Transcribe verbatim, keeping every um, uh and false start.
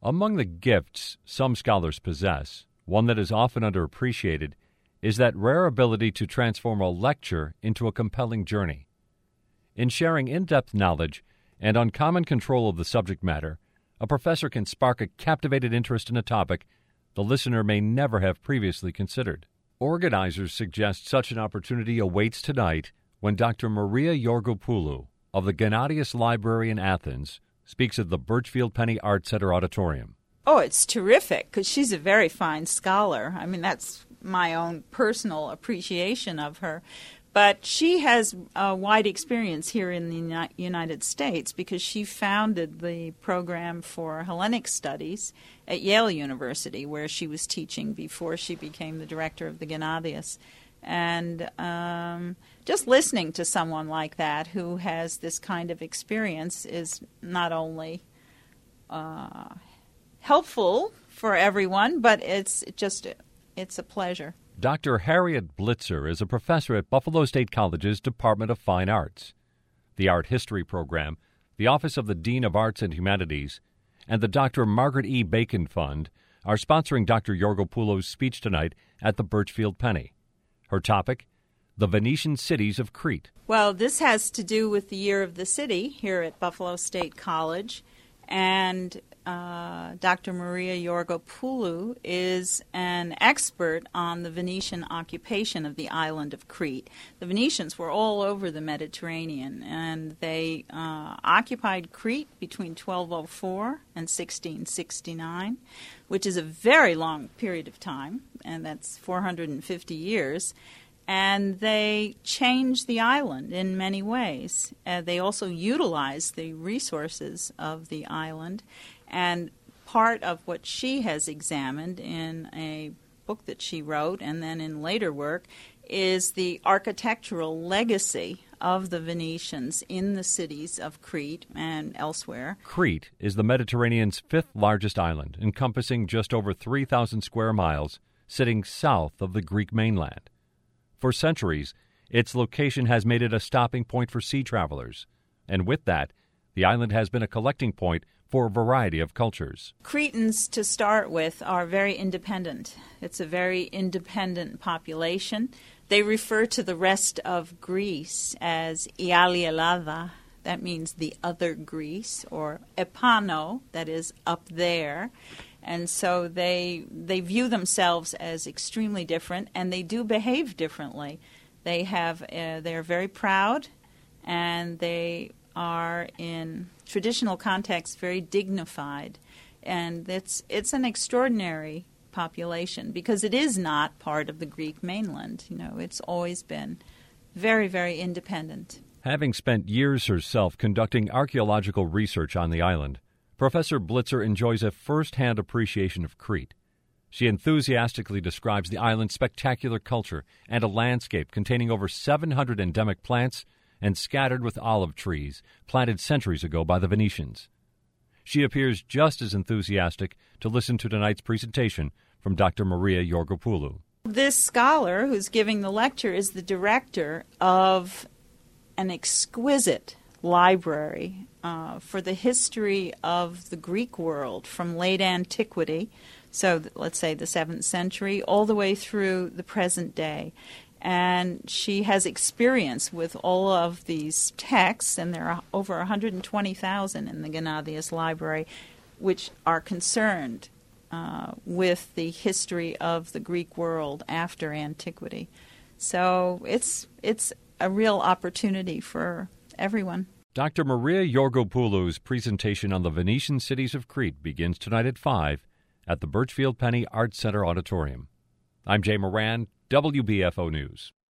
Among the gifts some scholars possess, one that is often underappreciated is that rare ability to transform a lecture into a compelling journey. In sharing in-depth knowledge and uncommon control of the subject matter, a professor can spark a captivated interest in a topic the listener may never have previously considered. Organizers suggest such an opportunity awaits tonight when Doctor Maria Georgopoulou of the Gennadius Library in Athens speaks at the Birchfield Penny Art Center Auditorium. Oh, it's terrific, because she's a very fine scholar. I mean, that's my own personal appreciation of her. But she has a wide experience here in the United States because she founded the program for Hellenic Studies at Yale University, where she was teaching before she became the director of the Gennadius. And um, just listening to someone like that who has this kind of experience is not only uh, helpful for everyone, but it's just it's a pleasure. Doctor Harriet Blitzer is a professor at Buffalo State College's Department of Fine Arts. The Art History Program, the Office of the Dean of Arts and Humanities, and the Doctor Margaret E. Bacon Fund are sponsoring Doctor Georgopoulou's speech tonight at the Birchfield Penny. Her topic, the Venetian cities of Crete. Well, this has to do with the Year of the City here at Buffalo State College, and uh, Doctor Maria Georgopoulou is an expert on the Venetian occupation of the island of Crete. The Venetians were all over the Mediterranean, and they uh, occupied Crete between twelve oh four and sixteen sixty-nine, which is a very long period of time, and that's four hundred fifty years. And they changed the island in many ways. Uh, they also utilized the resources of the island. And part of what she has examined in a book that she wrote and then in later work is the architectural legacy of the Venetians in the cities of Crete and elsewhere. Crete is the Mediterranean's fifth largest island, encompassing just over three thousand square miles, sitting south of the Greek mainland. For centuries, its location has made it a stopping point for sea travelers, and with that, the island has been a collecting point for a variety of cultures. Cretans, to start with, are very independent. It's a very independent population. They refer to the rest of Greece as Iali Elada, that means the other Greece, or Epano, that is up there. And so they they view themselves as extremely different, and they do behave differently. They have uh, they're very proud, and they are in traditional contexts very dignified, and it's it's an extraordinary population because it is not part of the Greek mainland. You know, it's always been very, very independent. Having spent years herself conducting archaeological research on the island, Professor Blitzer enjoys a first-hand appreciation of Crete. She enthusiastically describes the island's spectacular culture and a landscape containing over seven hundred endemic plants and scattered with olive trees planted centuries ago by the Venetians. She appears just as enthusiastic to listen to tonight's presentation from Doctor Maria Georgopoulou. This scholar who's giving the lecture is the director of an exquisite library uh, for the history of the Greek world from late antiquity, so th- let's say the seventh century, all the way through the present day. And she has experience with all of these texts, and there are over one hundred twenty thousand in the Gennadius Library, which are concerned uh, with the history of the Greek world after antiquity. So it's it's a real opportunity for everyone. Doctor Maria Georgopoulou's presentation on the Venetian cities of Crete begins tonight at five at the Birchfield Penny Art Center Auditorium. I'm Jay Moran, W B F O News.